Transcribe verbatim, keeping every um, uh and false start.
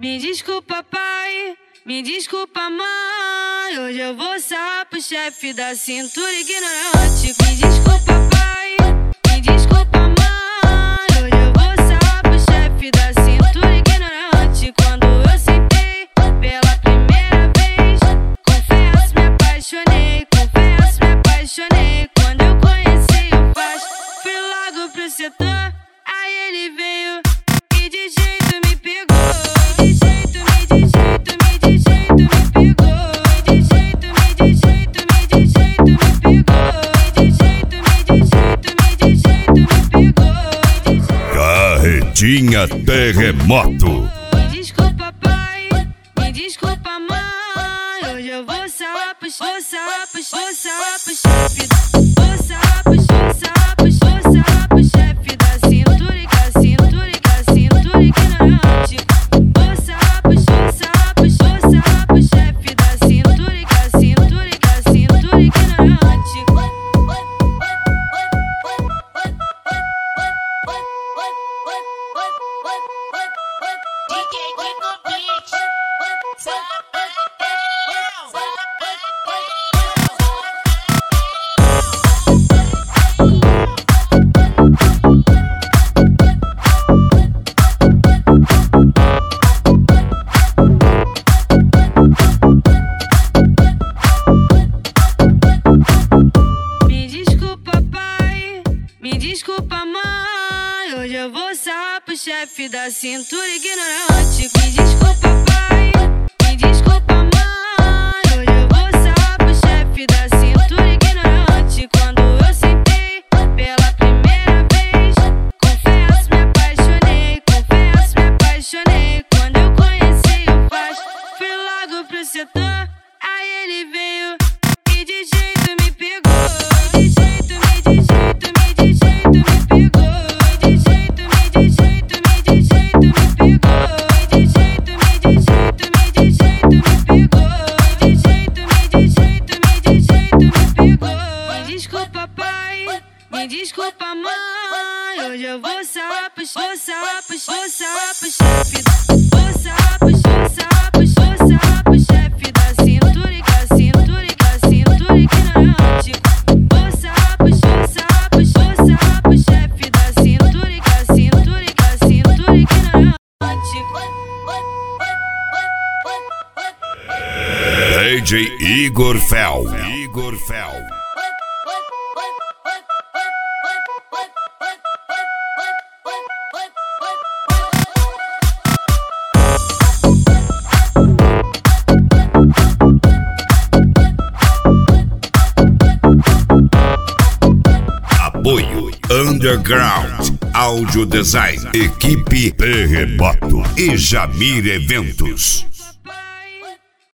Me desculpa, pai, me desculpa, mãe. Hoje eu vou sarrar pro chefe da cintura ignorante. Me desculpa, pai, me desculpa, mãe. Hoje eu vou sarrar pro chefe da cintura ignorante. Quando eu sentei pela primeira vez, confesso, me apaixonei, confesso, me apaixonei. Quando eu conheci o Faz, fui logo pro setor. Aí ele veio e de jeito me pegou. Carretinha Terremoto. Me desculpa, pai, me desculpa, mãe. Hoje eu vou sarrar pro chefe, vou sarrar pro chefe, vou sarrar pro chefe, vou sarrar pro chefe da cintura e da cintura e da cintura ignorante. Vou sarrar pro chefe, vou sarrar pro chefe da cintura e da cintura e da cintura ignorante. Me desculpa, mãe, hoje eu vou sarrar pro chefe da cintura ignorante. Me desculpa, pai, me desculpa, mãe, hoje eu vou sarrar pro chefe da cintura ignorante. Quando eu sentei pela primeira vez, confesso, me apaixonei, confesso, me apaixonei. Quando eu conheci o Faz, fui logo pro setor. Aí ele veio e de jeito me pegou. Me desculpa, mãe, hoje eu vou sarrar pro chefe, vou sarrar pro chefe, vou sarrar pro chefe, vou sarrar pro chefe da cintura e da cintura e da cintura ignorante. Vou sarrar pro chefe, vou sarrar pro chefe da cintura e da cintura e da cintura ignorante. D J Igor Fel, Igor Fel. Apoio Underground Audio Design, equipe Terremoto e Jamir Eventos.